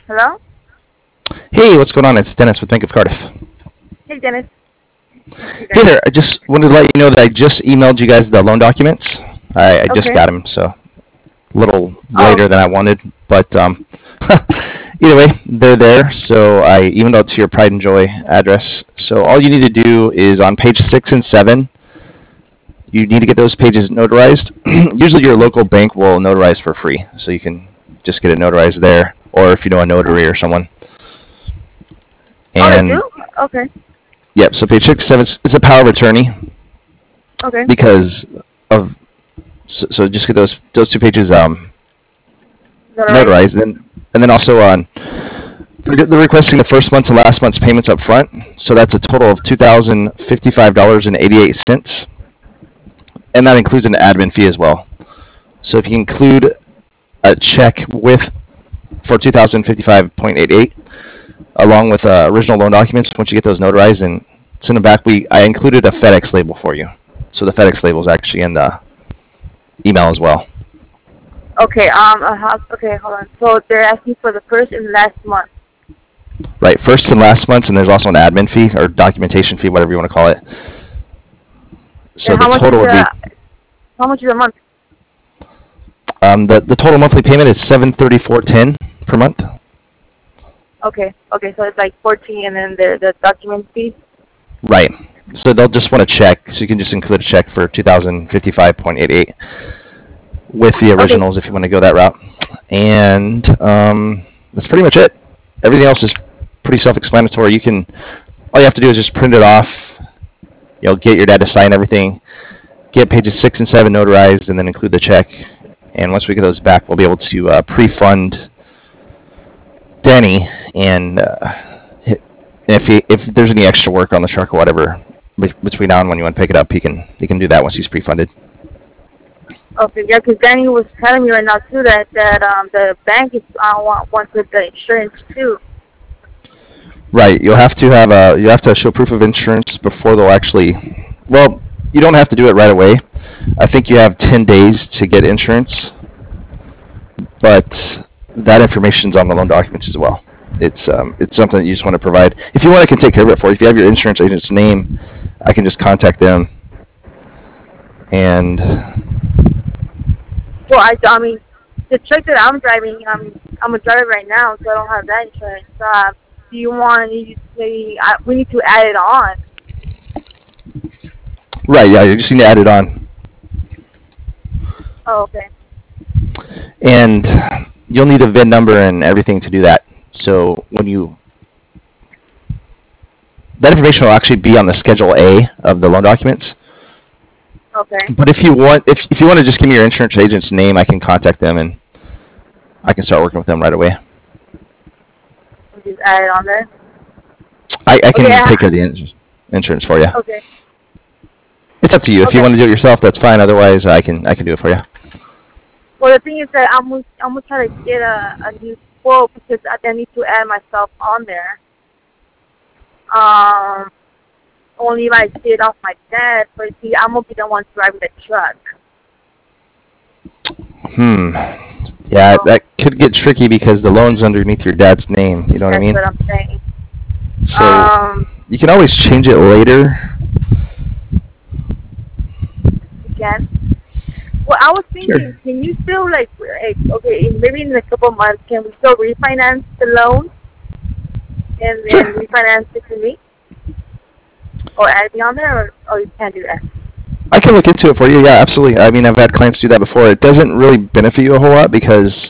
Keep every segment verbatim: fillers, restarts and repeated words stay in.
Hello? Hey, what's going on? It's Dennis with Bank of Cardiff. Hey, Dennis. You Hey guys. there, I just wanted to let you know that I just emailed you guys the loan documents. I, I just Okay. got them, so a little Oh, later than I wanted, but um, either way, they're there. So I emailed out to your Pride and Joy address. So all you need to do is on page six and seven, you need to get those pages notarized. Usually your local bank will notarize for free, so you can just get it notarized there, or if you know a notary or someone. oh, they And do? Okay. yep, so page six, seven, it's a power of attorney Okay. because of so, so just get those those two pages um, Notarized. notarized, and and then also on they're requesting the first month's and last month's payments up front. So that's a total of two thousand fifty five dollars and eighty eight cents, and that includes an admin fee as well. So if you include a check with for two thousand fifty five point eight eight along with uh, original loan documents, once you get those notarized and send them back, we I included a FedEx label for you. So the FedEx label is actually in the email as well. Okay. Um. Uh, how, okay. Hold on. So they're asking for the first and last month. Right, first and last months, and there's also an admin fee or documentation fee, whatever you want to call it. So And the how much is total would be the how much is a month? um, the the total monthly payment is seven thirty four ten per month. Okay. Okay. So it's like fourteen, and then the the document fee. Right. So they'll just want a check, so you can just include a check for two thousand fifty five point eight eight with the Okay. originals if you want to go that route. And um, that's pretty much it. Everything else is pretty self explanatory. You can all you have to do is just print it off. You'll get your dad to sign everything. Get pages six and seven notarized, and then include the check. And once we get those back, we'll be able to uh, pre-fund Denny, and uh, if he, if there's any extra work on the truck or whatever between now and when you want to pick it up, he can he can do that once he's pre-funded. Okay. Yeah, because Danny was telling me right now too that that um the bank is uh, want wants with the insurance too. Right, you'll have to have a you have to show proof of insurance before they'll actually. Well, you don't have to do it right away. I think you have ten days to get insurance, but that information's on the loan documents as well. It's um, it's something that you just want to provide. If you want, I can take care of it for you. If you have your insurance agent's name, I can just contact them. And Well, I I mean the truck that I'm driving, I'm I'm a driver right now, so I don't have that insurance. Uh, do you want to maybe I, we need to add it on? right, yeah, you just need to add it on, Oh, okay. and you'll need a V I N number and everything to do that. So when you that information will actually be on the Schedule A of the loan documents. Okay. But if you want, if, if you want to just give me your insurance agent's name, I can contact them and I can start working with them right away. We'll just add it on there. I, I can Okay. take care of the ins- insurance for you. Okay. It's up to you. If you Okay. want to do it yourself, that's fine. Otherwise, I can I can do it for you. Well, the thing is that I'm gonna- I'm gonna try to get a, a new quote because I need to add myself on there. Um, only if I get off my dad, but see, I'm gonna be the one driving the truck. Hmm. Yeah, So that could get tricky because the loan's underneath your dad's name. You know what I that's mean? what I'm saying. So Um, you can always change it later. you can. Well, I was thinking, Sure. can you still like, like okay, maybe in a couple months, can we still refinance the loan and then Sure. refinance it to me or add me on there, or, or you can't do that? I can look into it for you. Yeah, absolutely. I mean, I've had clients do that before. It doesn't really benefit you a whole lot because,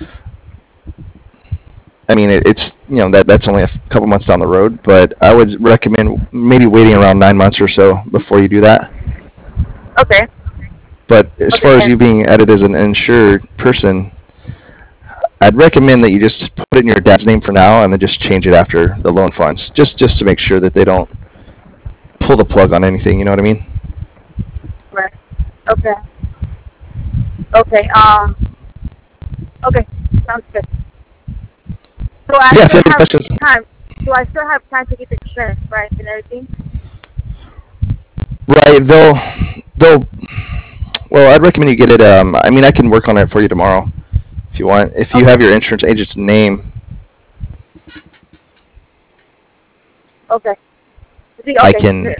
I mean, it, it's you know that that's only a f- couple months down the road. But I would recommend maybe waiting around nine months or so before you do that. Okay. But as Okay. far as And you being added as an insured person, I'd recommend that you just put it in your dad's name for now, and then just change it after the loan funds, just just to make sure that they don't pull the plug on anything. You know what I mean? right. Okay. Okay. Um. Okay. Sounds good. So I Yeah. If you still have any have questions, time. So I still have time to get the insurance, right, and everything. right? They'll they'll. Well, I'd recommend you get it. Um, I mean, I can work on it for you tomorrow if you want. If you Okay. have your insurance agent's name, Okay. See, I okay. can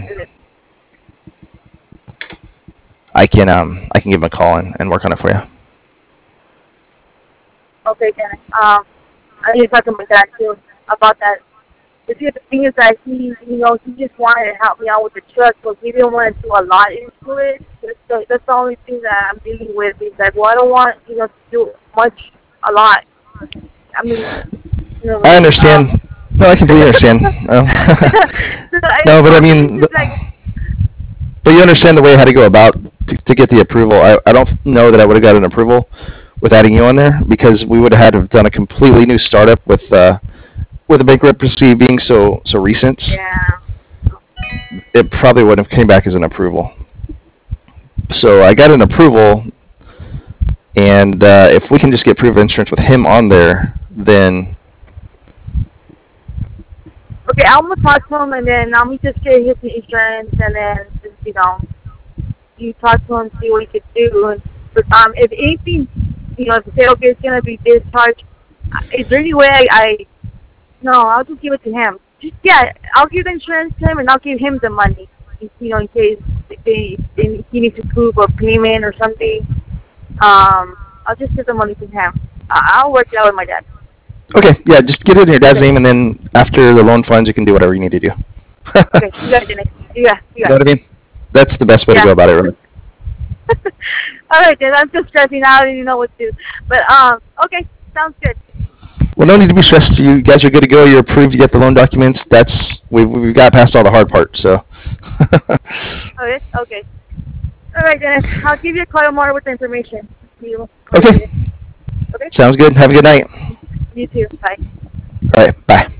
I can um I can give him a call and, and work on it for you. Okay, Dennis. Um, I need to talk to my dad too about that. The see, the thing is that he, you know, he just wanted to help me out with the truck, but he didn't want to do a lot into it. That's the, that's the only thing that I'm dealing with. He's like, well, I don't want, you know, to do much, a lot. I mean, you know, I understand. um, No, I completely understand. Um, so I, no, but I also, mean, he's just like, but you understand the way how to go about to, to get the approval. I, I don't know that I would have got an approval with adding you on there because we would have had to have done a completely new startup with uh, with the bankruptcy being so so recent. yeah. It probably wouldn't have came back as an approval. So I got an approval, and uh, if we can just get proof of insurance with him on there, then Okay, I'm gonna talk to him, and then I'm gonna just get his insurance, and then just, you know, you talk to him, see what he could do. But um, if anything, you know, if you say okay, it's gonna be discharged, uh, is there any way I, I no, I'll just give it to him. Just yeah, I'll give the insurance to him, and I'll give him the money. You know, in case they, they he needs to prove a payment or something. Um, I'll just give the money to him. I- I'll work it out with my dad. okay, yeah, just get it in your dad's Okay. name, and then after the loan funds, you can do whatever you need to do. Okay, you got it, Dennis. Yeah, you You know got what I it. mean? That's the best way to Yeah. go about it, really. All right, then. I'm just stressing out. I don't even know what to do. But um, okay, sounds good. Well, no need to be stressed. You guys are good to go. You're approved. You get the loan documents. That's we've we've got past all the hard part. So. Okay, okay. All right, Dennis. I'll give you a call tomorrow with the information. You. Okay. Okay. Sounds good. Have a good night. You too. Bye. All right. Bye.